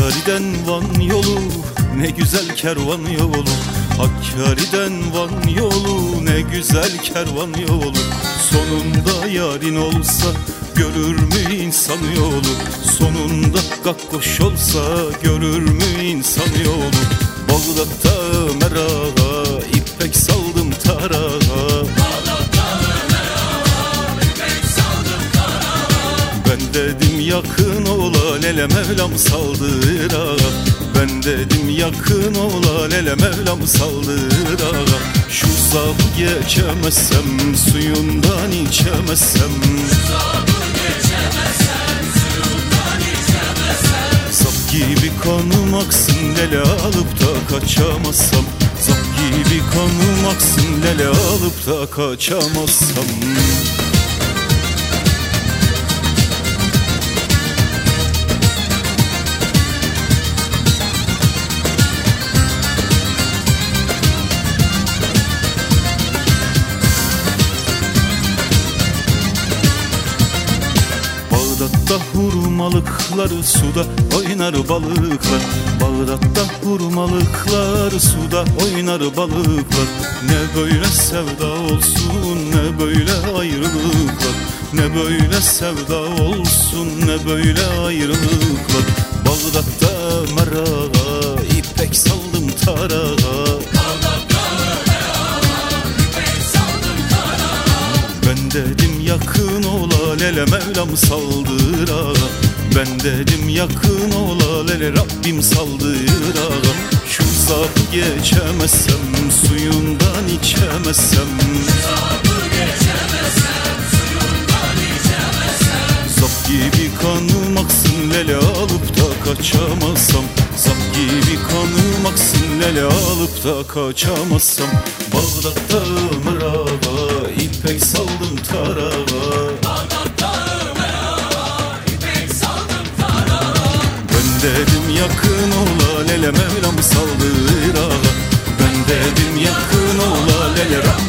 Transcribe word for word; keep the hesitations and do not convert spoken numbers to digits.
Hakkari'den Van yolu ne güzel kervan yolu. Hakkari'den Van yolu ne güzel kervan yolu. Sonunda yarın olsa görür mü insan yolu. Sonunda gakkoş olsa görür mü insan yolu. Bağdat'ta merağa ipek saldım tarağa. Ben dedim yakın ola lele Mevlam saldıra. Ben dedim yakın ola lele Mevlam saldıra. Şu zabı geçemezsem suyundan içemezsem. Sap gibi kanım aksın lele alıp da kaçamazsam. Sap gibi kanım aksın lele alıp da kaçamazsam. Bağdat'ta hurmalıklar suda oynar balıklar. Bağdat'ta hurmalıklar suda oynar balıklar. Ne böyle sevda olsun ne böyle ayrılıklar. Ne böyle sevda olsun ne böyle ayrılıklar. Bağdat'ta merağa ipek saldım tarağa. Ben dedim yakın ola lele Mevlam saldıra. Ben dedim yakın ola lele Rabbim saldıra. Şu zabı geçemezsem suyundan içemezsem. Zap gibi kanım aksın lele alıp da kaçamazsam. Zap gibi kanım aksın lele alıp da kaçamazsam. Bağdat'ta merağa ipek saldım tarağa. Bağdat'ta merağa ipek saldım tarağa. Ben dedim yakın ola lele Mevlam saldıra. Ben dedim yakın ola lele Rabbim